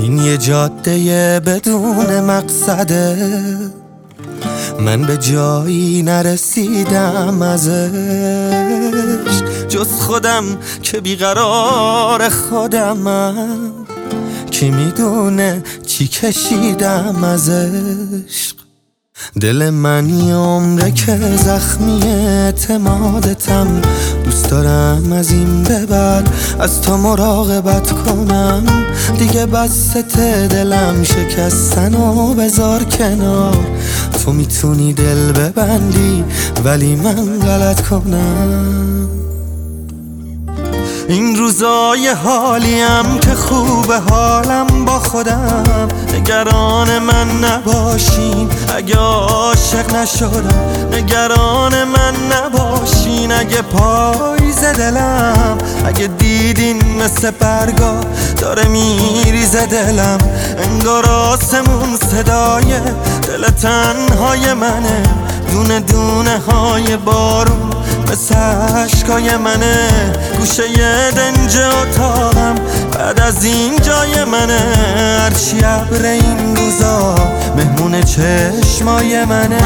این یه جاده بدون مقصده، من به جایی نرسیدم ازش جز خودم که بیقرار خودمم، کی میدونه چی کشیدم از عشق. دل من یه عمره که زخمی اعتمادتم، دوست دارم از این به بعد از تو مراقبت کنم. دیگه بسته دلم شکستن و بذار کنار، تو میتونی دل ببندی ولی من غلط کنم. این روزای حالیم که خوبه حالم با خودم، نگران من نباشین اگه عاشق نشدم، نگران من نباشین اگه پاییز دلم، اگه دیدین مثل برگا داره میریزه دلم، انگار آسمون صدای دل تنهای منه، دونه دونه های بارون مثل عشقای منه، گوشه یه دنج اتاقم بعد از این جای منه، هرچی ابر این روزا مهمون چشمای منه.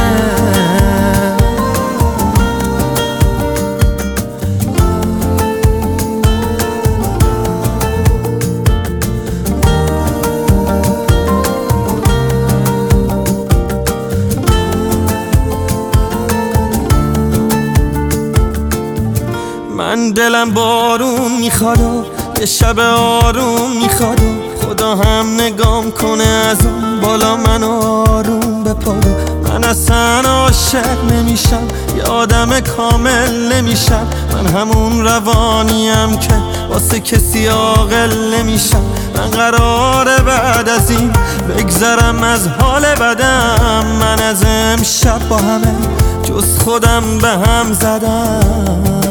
من دلم بارون میخواد و یه شب آروم میخواد و خدا هم نگام کنه از اون بالا من آروم بپاد. من اصلا عاشق نمیشم، یه آدم کامل نمیشم، من همون روانیم که واسه کسی عاقل نمیشم. من قراره بعد از این بگذرم از حال بدم، من از امشب با همه جز خودم به هم زدم.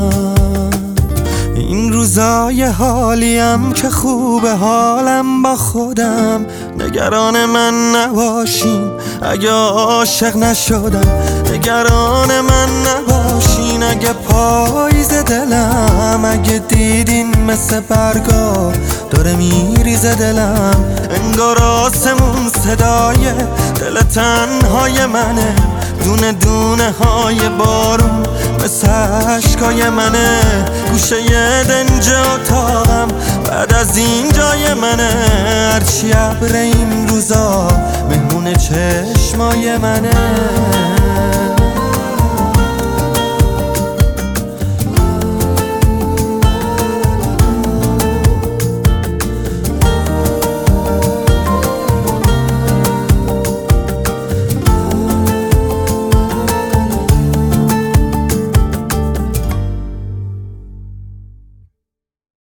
این روزای حالیم که خوبه حالم با خودم، نگران من نباشین اگه عاشق نشدم، نگران من نباشین اگه پاییز دلم، اگه دیدین مثل برگا داره میریزه دلم، انگار آسمون صدای دل تنهای منه، دونه دونه های بارون مثل عشقای منه، گوشه یه دنج اتاقم بعد از این جای منه، هرچی ابر این روزا مهمون چشمای منه.